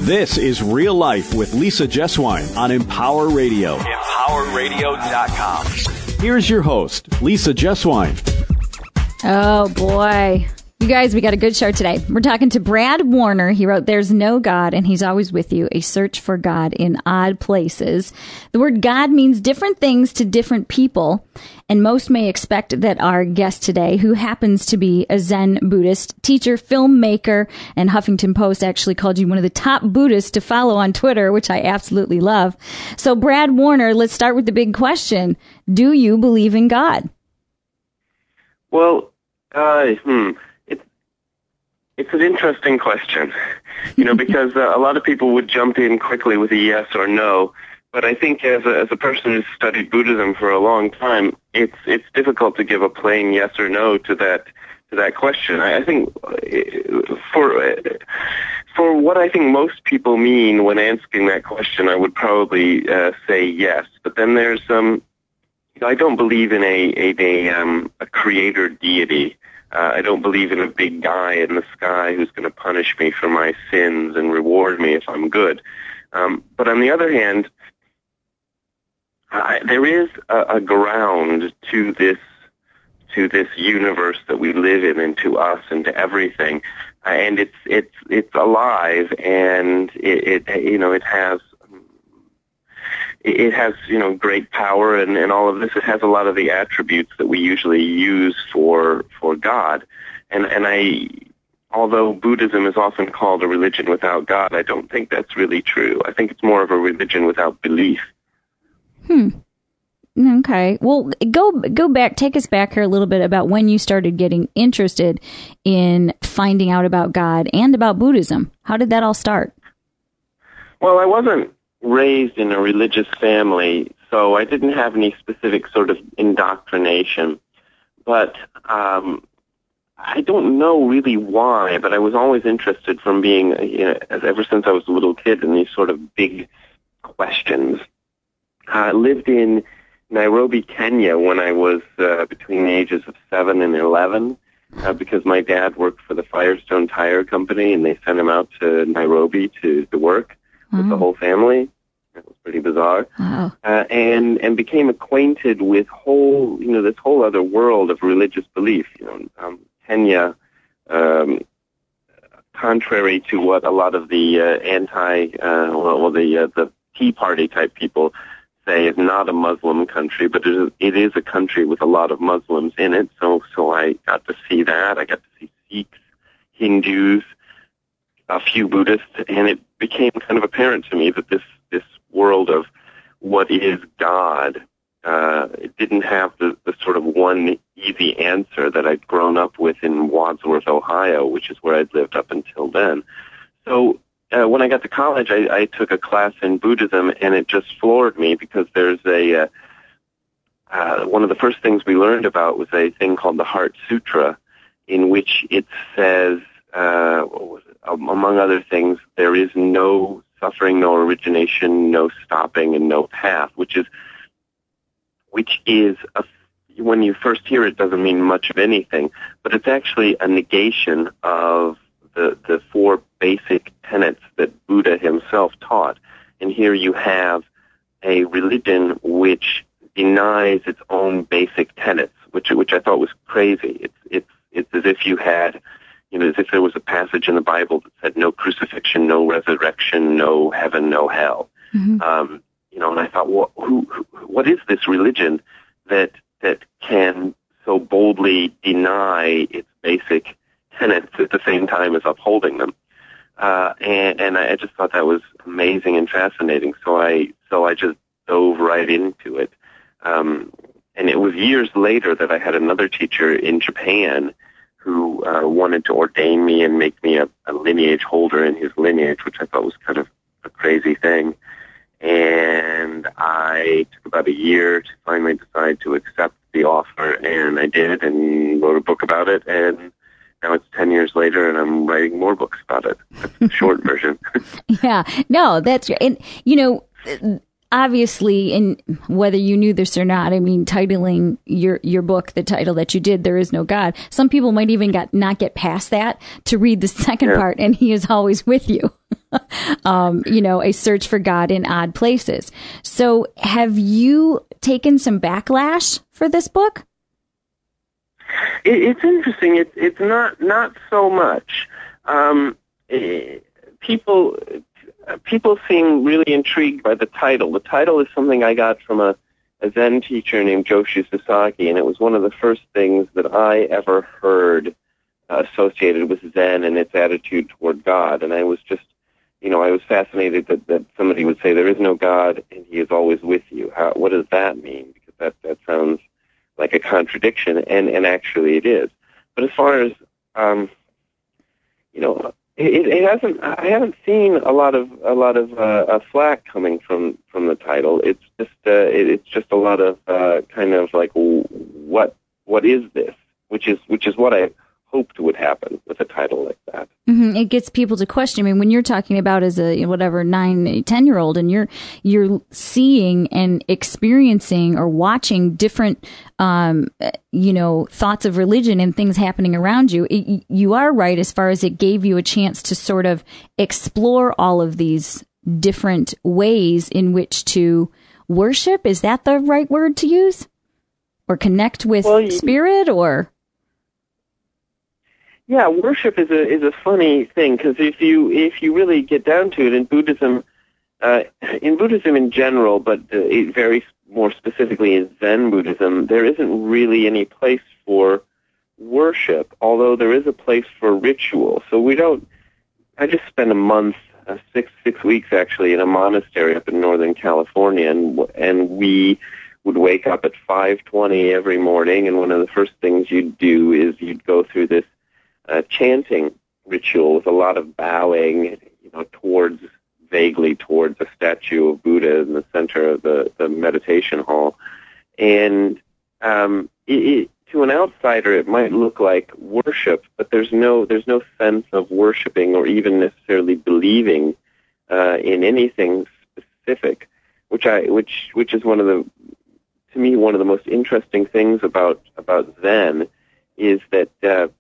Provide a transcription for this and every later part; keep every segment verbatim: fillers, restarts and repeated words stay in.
This is Real Life with Lisa Jeswine on Empower Radio. Empower Radio dot com. Here's your host, Lisa Jeswine. Oh, boy. You guys, we got a good show today. We're talking to Brad Warner. He wrote There's No God, and He's Always With You, A Search for God in Odd Places. The word God means different things to different people, and most may expect that our guest today, who happens to be a Zen Buddhist teacher, filmmaker, and Huffington Post actually called you one of the top Buddhists to follow on Twitter, which I absolutely love. So, Brad Warner, let's start with the big question. Do you believe in God? Well, uh, hmm. It's an interesting question, you know, because uh, a lot of people would jump in quickly with a yes or no. But I think as a, as a person who's studied Buddhism for a long time, it's it's difficult to give a plain yes or no to that to that question. I, I think for for what I think most people mean when asking that question, I would probably uh, say yes. But then there's um, I don't believe in a a a, um, a creator deity. Uh, I don't believe in a big guy in the sky who's going to punish me for my sins and reward me if I'm good. Um, but on the other hand, I, there is a, a ground to this to this universe that we live in, and to us, and to everything, uh, and it's it's it's alive, and it, it you know it has. It has, you know, great power and, and all of this. It has a lot of the attributes that we usually use for for God. And and I, although Buddhism is often called a religion without God, I don't think that's really true. I think it's more of a religion without belief. Hmm. Okay. Well, go go back, take us back here a little bit about when you started getting interested in finding out about God and about Buddhism. How did that all start? Well, I wasn't raised in a religious family, so I didn't have any specific sort of indoctrination. But um, I don't know really why, but I was always interested from being, you know, ever since I was a little kid, in these sort of big questions. I lived in Nairobi, Kenya, when I was uh, between the ages of seven and eleven, uh, because my dad worked for the Firestone Tire Company, and they sent him out to Nairobi to, to work with mm-hmm. the whole family. It was pretty bizarre. Wow. Uh, and and became acquainted with whole, you know, this whole other world of religious belief. You know, um, Kenya, um, contrary to what a lot of the uh, anti, uh, well, the uh, the Tea Party type people say, is not a Muslim country, but it is, it is a country with a lot of Muslims in it. So so I got to see that. I got to see Sikhs, Hindus, a few Buddhists, and it became kind of apparent to me that this this world of what is God, uh, it didn't have the, the sort of one easy answer that I'd grown up with in Wadsworth, Ohio, which is where I'd lived up until then. So uh, when I got to college, I, I took a class in Buddhism, and it just floored me, because there's a uh, uh, one of the first things we learned about was a thing called the Heart Sutra, in which it says, uh, what was it? Um, among other things, there is no suffering, no origination, no stopping, and no path, which is, which is a, when you first hear it, doesn't mean much of anything, but it's actually a negation of the the four basic tenets that Buddha himself taught. And here you have a religion which denies its own basic tenets, which which I thought was crazy. It's it's it's as if you had, you know, as if there was a passage in the Bible that said no crucifixion, no resurrection, no heaven, no hell. Mm-hmm. Um, you know, and I thought, well, who, who, what is this religion that that can so boldly deny its basic tenets at the same time as upholding them? Uh, and, and I just thought that was amazing and fascinating. So I so I just dove right into it. Um, and it was years later that I had another teacher in Japan who uh, wanted to ordain me and make me a, a lineage holder in his lineage, which I thought was kind of a crazy thing. And I took about a year to finally decide to accept the offer, and I did, and wrote a book about it, and now it's ten years later, and I'm writing more books about it. That's the short version. Yeah, no, that's, and, you know, obviously, and whether you knew this or not, I mean, titling your your book, the title that you did, There Is No God, some people might even got not get past that to read the second yeah. part, and He is always with you. um, you know, a search for God in odd places. So have you taken some backlash for this book? It, it's interesting. It's it's not not so much. Um, eh, people people seem really intrigued by the title. The title is something I got from a, a Zen teacher named Joshu Sasaki, and it was one of the first things that I ever heard uh, associated with Zen and its attitude toward God. And I was just, you know, I was fascinated that, that somebody would say there is no God and He is always with you. How, what does that mean? Because that that sounds like a contradiction, and, and actually it is. But as far as, um, you know, it, it hasn't. I haven't seen a lot of a lot of uh, uh, flack coming from, from the title. It's just uh, it, it's just a lot of uh, kind of like what what is this? Which is which is what I hoped would happen with a title like that. Mm-hmm. It gets people to question. I mean, when you're talking about as a whatever nine, ten year old, and you're you're seeing and experiencing or watching different, um, you know, thoughts of religion and things happening around you, it, you are right as far as it gave you a chance to sort of explore all of these different ways in which to worship. Is that the right word to use? Or connect with well, you- spirit, or? Yeah, worship is a is a funny thing, because if you if you really get down to it, in Buddhism, uh, in Buddhism in general, but uh, it very more specifically in Zen Buddhism, there isn't really any place for worship, although there is a place for ritual. So we don't. I just spent a month, uh, six six weeks actually, in a monastery up in Northern California, and and we would wake up at five twenty every morning, and one of the first things you'd do is you'd go through this Uh, chanting ritual with a lot of bowing, you know, towards, vaguely towards a statue of Buddha in the center of the, the meditation hall. And um, it, it, to an outsider, it might look like worship, but there's no there's no sense of worshiping or even necessarily believing uh, in anything specific, which I which which is one of the, to me, one of the most interesting things about about Zen is that. Uh,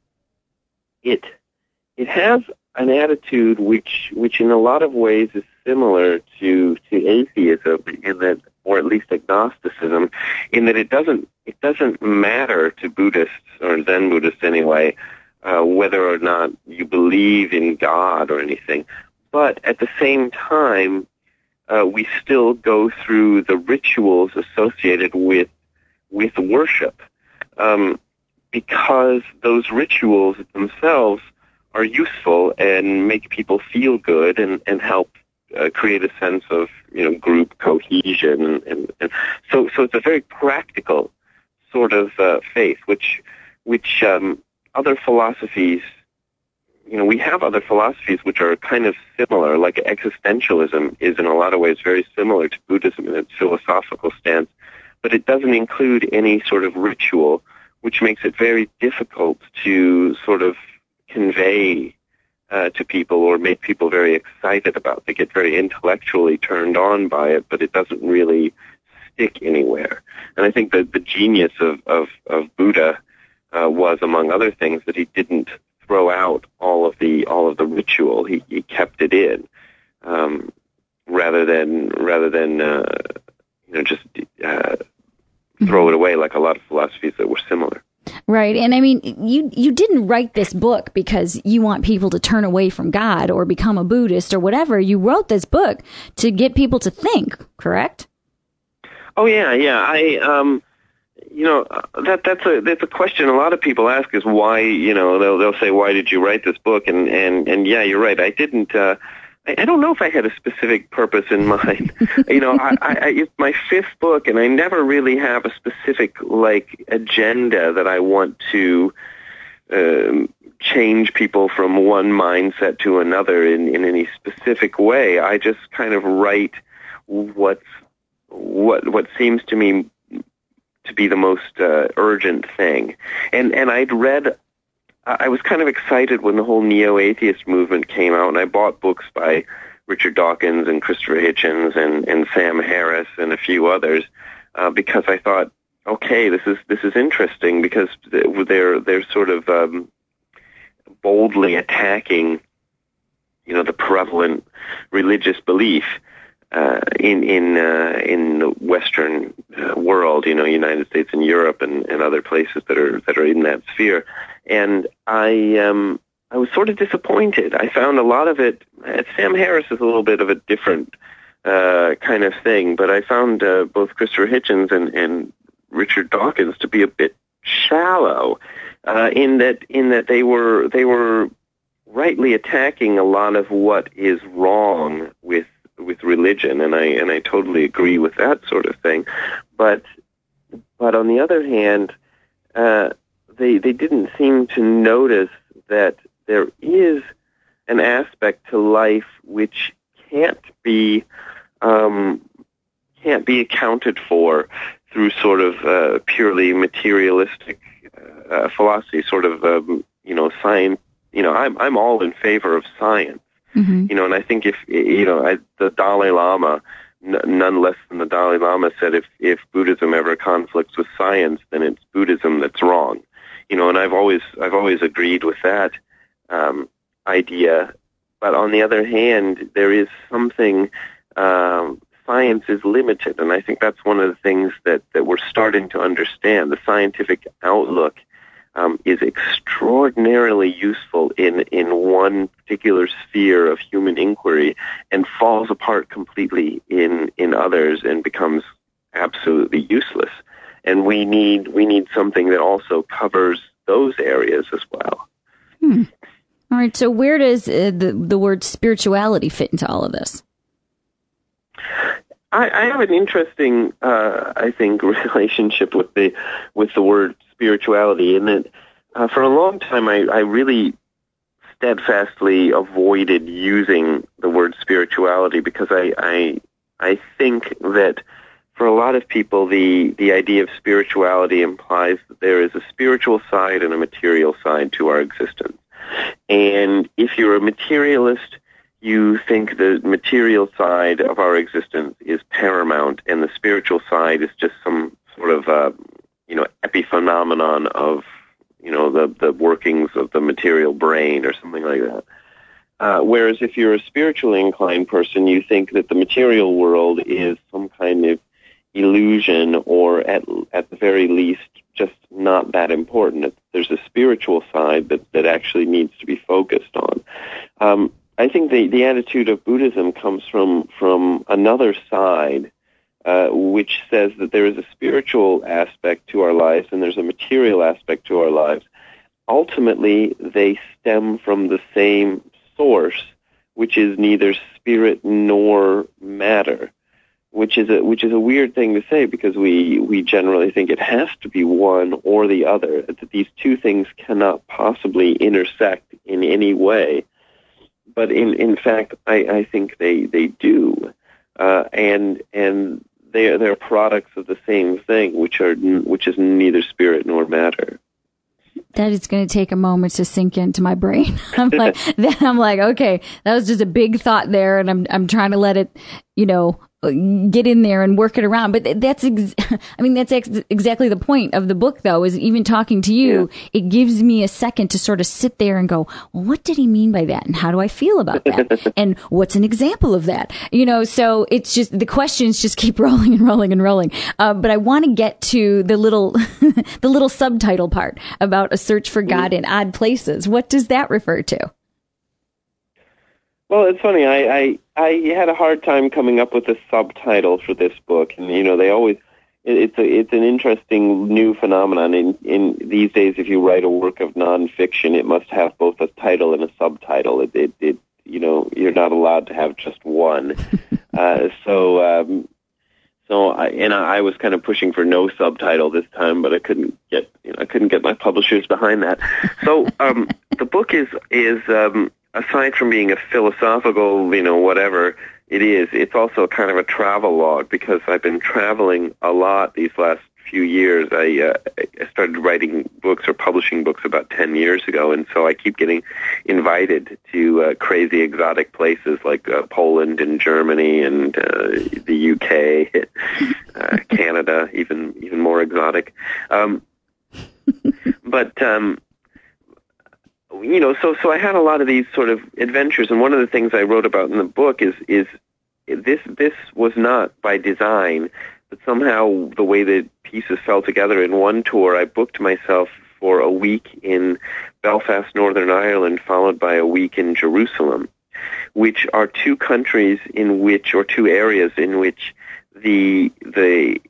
It it has an attitude which which in a lot of ways is similar to, to atheism, in that, or at least agnosticism, in that it doesn't it doesn't matter to Buddhists, or Zen Buddhists anyway, uh, whether or not you believe in God or anything. But at the same time, uh, we still go through the rituals associated with with worship. Um, because those rituals themselves are useful and make people feel good and, and help uh, create a sense of, you know, group cohesion. And, and, and so so it's a very practical sort of uh, faith, which, which um, other philosophies, you know, we have other philosophies which are kind of similar, like existentialism is in a lot of ways very similar to Buddhism in its philosophical stance, but it doesn't include any sort of ritual, which makes it very difficult to sort of convey uh, to people or make people very excited about. They get very intellectually turned on by it, but it doesn't really stick anywhere. And I think that the genius of, of, of Buddha uh, was, among other things, that he didn't throw out all of the all of the ritual. He, he kept it in, um, rather than rather than uh, you know just. Uh, throw it away like a lot of philosophies that were similar. Right. And I mean, you you didn't write this book because you want people to turn away from God or become a Buddhist or whatever. You wrote this book to get people to think, correct? Oh, yeah, yeah. I, um, you know, that that's a that's a question a lot of people ask, is why, you know, they'll they'll say, why did you write this book? And, and, and yeah, you're right. I didn't, uh, I don't know if I had a specific purpose in mind. You know, I, I, it's my fifth book, and I never really have a specific, like, agenda that I want to um, change people from one mindset to another in, in any specific way. I just kind of write what's, what what seems to me to be the most uh, urgent thing. And, and I'd read... I was kind of excited when the whole neo-atheist movement came out, and I bought books by Richard Dawkins and Christopher Hitchens and, and Sam Harris and a few others, uh, because I thought, okay, this is this is interesting, because they're they're sort of um, boldly attacking, you know, the prevalent religious belief uh, in in uh, in the Western uh, world, you know, United States and Europe and, and other places that are that are in that sphere. And I um, I was sort of disappointed. I found a lot of it. Sam Harris is a little bit of a different uh, kind of thing, but I found uh, both Christopher Hitchens and, and Richard Dawkins to be a bit shallow uh, in that in that they were they were rightly attacking a lot of what is wrong with with religion, and I and I totally agree with that sort of thing. But but on the other hand, uh, they they didn't seem to notice that there is an aspect to life which can't be um, can't be accounted for through sort of uh, purely materialistic uh, philosophy, sort of um, you know science. You know, I'm I'm all in favor of science. Mm-hmm. You know, and I think if you know I, the Dalai Lama, n- none less than the Dalai Lama said, if if Buddhism ever conflicts with science, then it's Buddhism that's wrong. You know, and I've always I've always agreed with that um, idea. But on the other hand, there is something. Um, science is limited, and I think that's one of the things that that we're starting to understand. The scientific outlook Um, is extraordinarily useful in, in one particular sphere of human inquiry and falls apart completely in, in others and becomes absolutely useless. And we need we need something that also covers those areas as well. Hmm. All right. So where does uh, the the word spirituality fit into all of this? I, I have an interesting, uh, I think, relationship with the with the word spirituality, in that uh, for a long time I, I really steadfastly avoided using the word spirituality because I, I I think that for a lot of people the the idea of spirituality implies that there is a spiritual side and a material side to our existence, and if you're a materialist, you think the material side of our existence is paramount, and the spiritual side is just some sort of, uh, you know, epiphenomenon of, you know, the, the workings of the material brain or something like that. Uh, whereas if you're a spiritually inclined person, you think that the material world is some kind of illusion, or at at the very least, just not that important. There's a spiritual side that, that actually needs to be focused on. Um, I think the, the attitude of Buddhism comes from, from another side, uh, which says that there is a spiritual aspect to our lives and there's a material aspect to our lives. Ultimately, they stem from the same source, which is neither spirit nor matter, which is a which is a weird thing to say because we, we generally think it has to be one or the other, that these two things cannot possibly intersect in any way. But in, in fact, I, I think they, they do, uh, and and they are they're products of the same thing, which are which is neither spirit nor matter. That is going to take a moment to sink into my brain. I'm like, then I'm like, okay, that was just a big thought there, and I'm I'm trying to let it, you know, get in there and work it around. But that's, ex- I mean, that's ex- exactly the point of the book, though, is even talking to you, yeah. It gives me a second to sort of sit there and go, well, what did he mean by that? And how do I feel about that? And what's an example of that? You know, so it's just, the questions just keep rolling and rolling and rolling. Uh, but I want to get to the little, the little subtitle part about a search for God in odd places. What does that refer to? Well, it's funny. I, I I had a hard time coming up with a subtitle for this book, and you know they always it's a, it's an interesting new phenomenon. In in these days, if you write a work of nonfiction, it must have both a title and a subtitle. It it, it you know you're not allowed to have just one. uh, so um, so I and I was kind of pushing for no subtitle this time, but I couldn't get you know I couldn't get my publishers behind that. So um, the book is is. Um, Aside from being a philosophical, you know, whatever it is, it's also kind of a travel log because I've been traveling a lot these last few years. I, uh, I started writing books or publishing books about ten years ago, and so I keep getting invited to uh, crazy exotic places like uh, Poland and Germany and uh, the U K, uh, Canada, even even more exotic. Um, but um you know, so so I had a lot of these sort of adventures, and one of the things I wrote about in the book is is this this was not by design, but somehow the way that pieces fell together. In one tour, I booked myself for a week in Belfast, Northern Ireland, followed by a week in Jerusalem, which are two countries in which, or two areas in which the the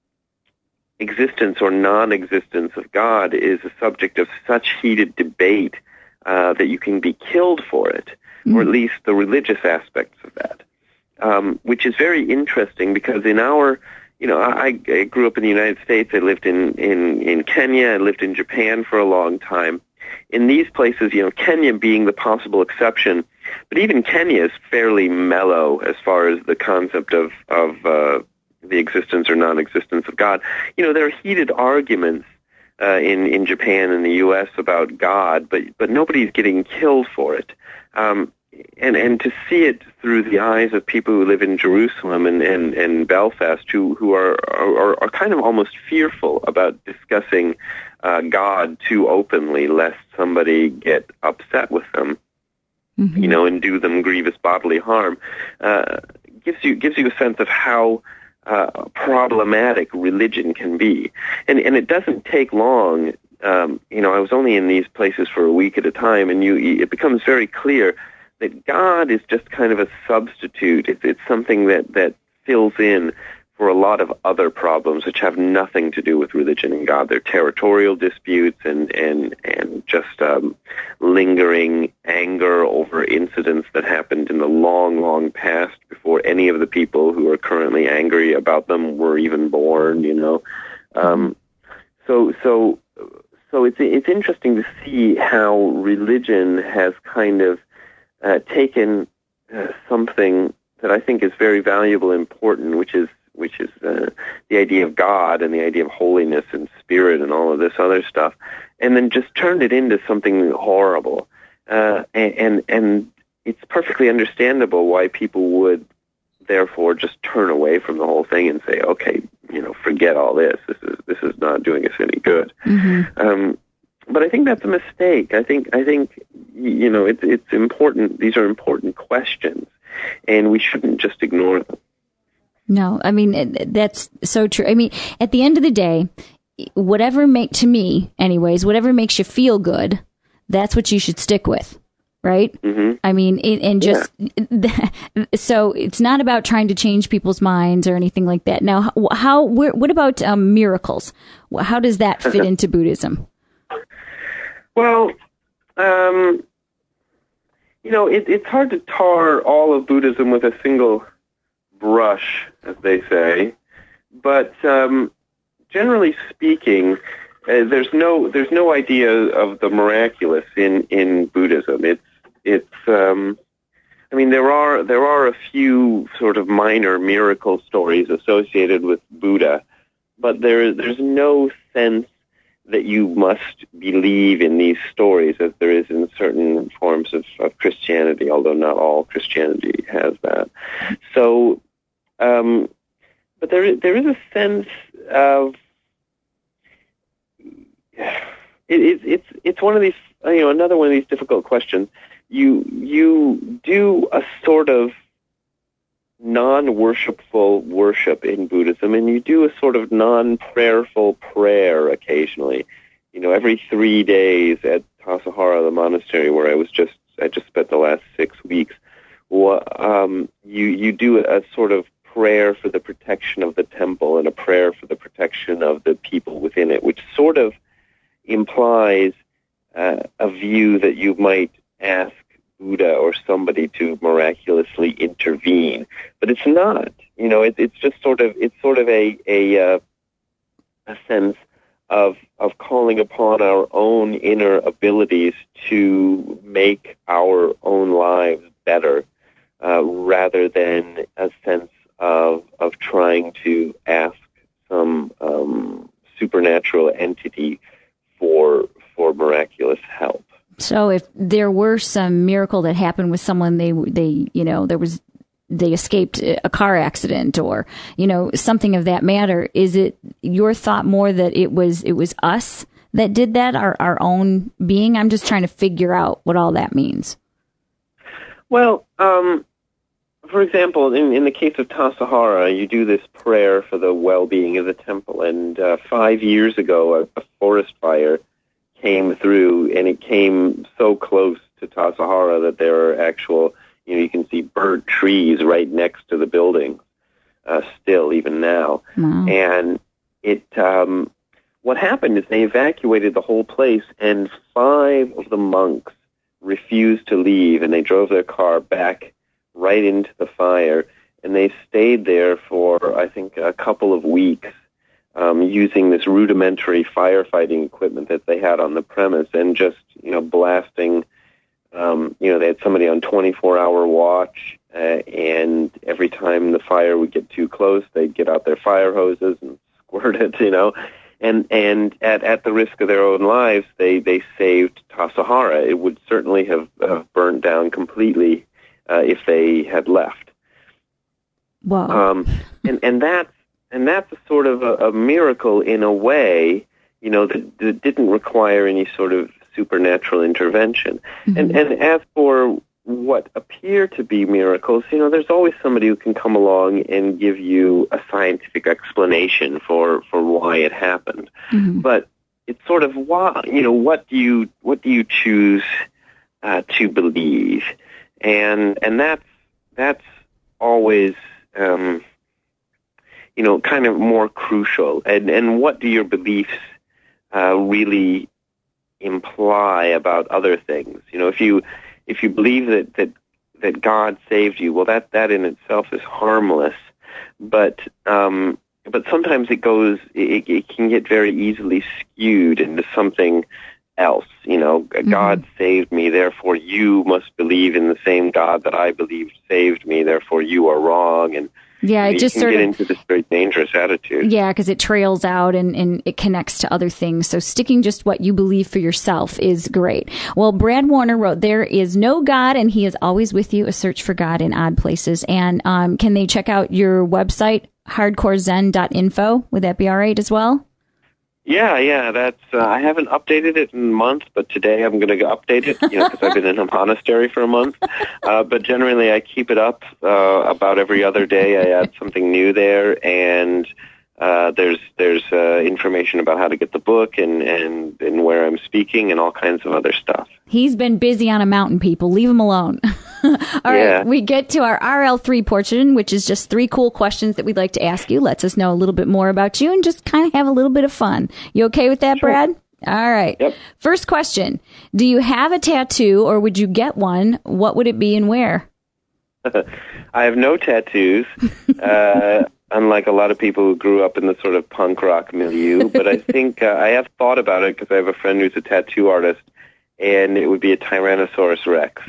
existence or non-existence of God is a subject of such heated debate uh, that you can be killed for it, mm. or at least the religious aspects of that, um, which is very interesting because in our, you know, I, I grew up in the United States. I lived in, in, in Kenya. I lived in Japan for a long time. In these places, you know, Kenya being the possible exception, but even Kenya is fairly mellow as far as the concept of, of uh, the existence or non-existence of God. You know, there are heated arguments uh, in, in Japan and the U S about God, but, but nobody's getting killed for it. Um, and, and to see it through the eyes of people who live in Jerusalem and, and, and Belfast who, who are, are, are kind of almost fearful about discussing uh, God too openly lest somebody get upset with them, mm-hmm. you know, and do them grievous bodily harm, uh, gives you gives you a sense of how uh, problematic religion can be. And and it doesn't take long. Um, you know, I was only in these places for a week at a time, and you it becomes very clear that God is just kind of a substitute. It's, it's something that, that fills in for a lot of other problems which have nothing to do with religion and God. They're territorial disputes and, and, and just um, lingering anger over incidents that happened in the long, long past before any of the people who are currently angry about them were even born, you know. Um, so, so, so it's, it's interesting to see how religion has kind of uh, taken uh, something that I think is very valuable and important, which is which is uh, the idea of God and the idea of holiness and spirit and all of this other stuff, and then just turned it into something horrible. Uh, and, and and it's perfectly understandable why people would therefore just turn away from the whole thing and say, okay, you know, forget all this. This is this is not doing us any good. Mm-hmm. Um, but I think that's a mistake. I think I think you know it's it's important. These are important questions, and we shouldn't just ignore them. No, I mean, that's so true. I mean, at the end of the day, whatever make to me, anyways, whatever makes you feel good, that's what you should stick with, right? Mm-hmm. I mean, it, and just, yeah. So it's not about trying to change people's minds or anything like that. Now, how, where, what about um, miracles? How does that fit into Buddhism? Well, um, you know, it, it's hard to tar all of Buddhism with a single brush, as they say, but um, generally speaking, uh, there's no there's no idea of the miraculous in, in Buddhism. It's it's um, I mean there are there are a few sort of minor miracle stories associated with Buddha, but there there's no sense that you must believe in these stories as there is in certain forms of, of Christianity, although not all Christianity has that. So. Um, but there, there is a sense of it, it, it's it's one of these, you know, another one of these difficult questions. You you do a sort of non-worshipful worship in Buddhism, and you do a sort of non-prayerful prayer occasionally. You know, every three days at Tassajara, the monastery where I was just I just spent the last six weeks. Um, you you do a sort of prayer for the protection of the temple and a prayer for the protection of the people within it, which sort of implies uh, a view that you might ask Buddha or somebody to miraculously intervene, but it's not. You know, it, it's just sort of it's sort of a a, uh, a sense of of calling upon our own inner abilities to make our own lives better, uh, rather than a sense of of trying to ask some um, supernatural entity for for miraculous help. So, if there were some miracle that happened with someone, they they you know there was they escaped a car accident or you know something of that matter, is it your thought more that it was it was us that did that, our, our own being? I'm just trying to figure out what all that means. Well, um, for example, in, in the case of Tassajara, you do this prayer for the well-being of the temple. And uh, five years ago, a, a forest fire came through, and it came so close to Tassajara that there are actual, you know, you can see burnt trees right next to the building, uh, still, even now. Wow. And it, um, what happened is they evacuated the whole place, and five of the monks refused to leave, and they drove their car back right into the fire, and they stayed there for, I think, a couple of weeks, um, using this rudimentary firefighting equipment that they had on the premise, and just, you know, blasting, um, you know, they had somebody on twenty-four hour watch, uh, and every time the fire would get too close, they'd get out their fire hoses and squirt it, you know, and and at, at the risk of their own lives, they, they saved Tassajara. It would certainly have uh, burned down completely uh, if they had left. Wow. Um, and, and that's and that's a sort of a, a miracle in a way, you know, that, that didn't require any sort of supernatural intervention. Mm-hmm. And and as for what appear to be miracles, you know, there's always somebody who can come along and give you a scientific explanation for, for why it happened. Mm-hmm. But it's sort of why, you know, what do you what do you choose uh, to believe? And and that's that's always um, you know, kind of more crucial. And and what do your beliefs uh, really imply about other things? You know, if you if you believe that, that that God saved you, well, that, that in itself is harmless. But um, but sometimes it goes, it, it can get very easily skewed into something else. You know, mm-hmm. God saved me, therefore you must believe in the same God that I believed saved me, therefore you are wrong. And yeah, it you just can sort get of into this very dangerous attitude. Yeah, because it trails out and, and it connects to other things. So sticking just what you believe for yourself is great. Well, Brad Warner wrote, "There is no God, and He is always with you. A search for God in odd places." And um, can they check out your website, hardcore zen dot info? Would that be all right as well? Yeah, yeah, that's, uh, I haven't updated it in a month, but today I'm going to update it, you know, because I've been in a monastery for a month. Uh, but generally I keep it up, uh, about every other day. I add something new there, and, uh, there's, there's, uh, information about how to get the book and, and, and where I'm speaking and all kinds of other stuff. He's been busy on a mountain, people. Leave him alone. All yeah. right, we get to our R L three portion, which is just three cool questions that we'd like to ask you. Lets us know a little bit more about you and just kind of have a little bit of fun. You okay with that, Sure. Brad? All right. Yep. First question. Do you have a tattoo, or would you get one? What would it be and where? I have no tattoos, uh, unlike a lot of people who grew up in the sort of punk rock milieu. But I think uh, I have thought about it because I have a friend who's a tattoo artist, and it would be a Tyrannosaurus Rex.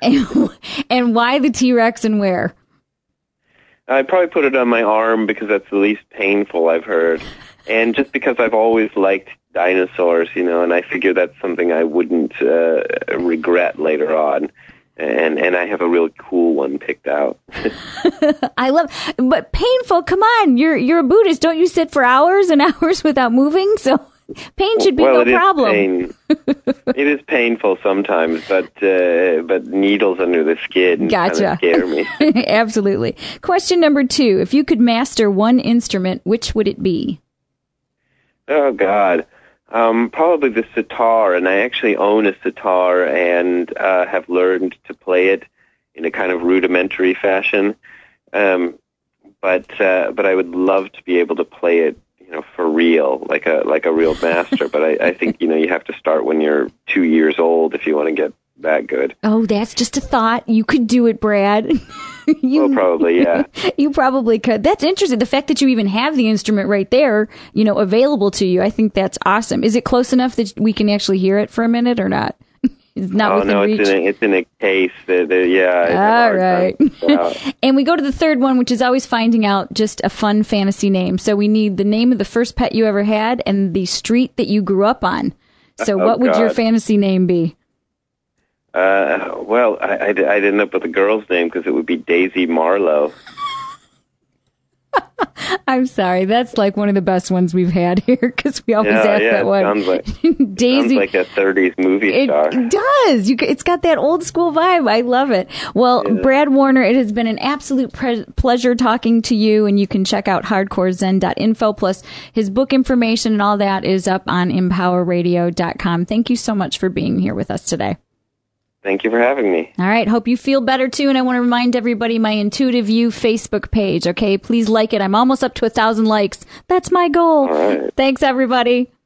And why the T-Rex and where? I'd probably put it on my arm because that's the least painful, I've heard. And just because I've always liked dinosaurs, you know, and I figure that's something I wouldn't uh, regret later on. And and I have a real cool one picked out. I love, but painful, come on, you're you're a Buddhist. Don't you sit for hours and hours without moving? So pain should be well, no it problem. Is pain. It is painful sometimes, but uh, but needles under the skin Gotcha. kind of scare me. Absolutely. Question number two. If you could master one instrument, which would it be? Oh, God. Um, probably the sitar, and I actually own a sitar and uh, have learned to play it in a kind of rudimentary fashion. Um, but uh, but I would love to be able to play it, you know, for real, like a like a real master. But I, I think, you know, you have to start when you're two years old if you want to get that good. Oh, that's just a thought. You could do it, Brad. you, well, probably, yeah. You probably could. That's interesting. The fact that you even have the instrument right there, you know, available to you, I think that's awesome. Is it close enough that we can actually hear it for a minute or not? It's not oh, within no, reach. it's in a, it's in a case. That, that, yeah. All right. And we go to the third one, which is always finding out just a fun fantasy name. So we need the name of the first pet you ever had and the street that you grew up on. So oh, what would God. your fantasy name be? Uh, well, I, I, I'd end up with a girl's name because it would be Daisy Marlowe. I'm sorry. That's like one of the best ones we've had here because we always yeah, ask yeah, that it one. Sounds like, Daisy, sounds like a thirties movie it star. does. You, it's got that old school vibe. I love it. Well, Yeah. Brad Warner, it has been an absolute pre- pleasure talking to you, and you can check out hardcore zen dot info. Plus, his book information and all that is up on empower radio dot com. Thank you so much for being here with us today. Thank you for having me. All right. Hope you feel better, too. And I want to remind everybody my Intuitive You Facebook page. Okay. Please like it. I'm almost up to a thousand likes. That's my goal. All right. Thanks, everybody.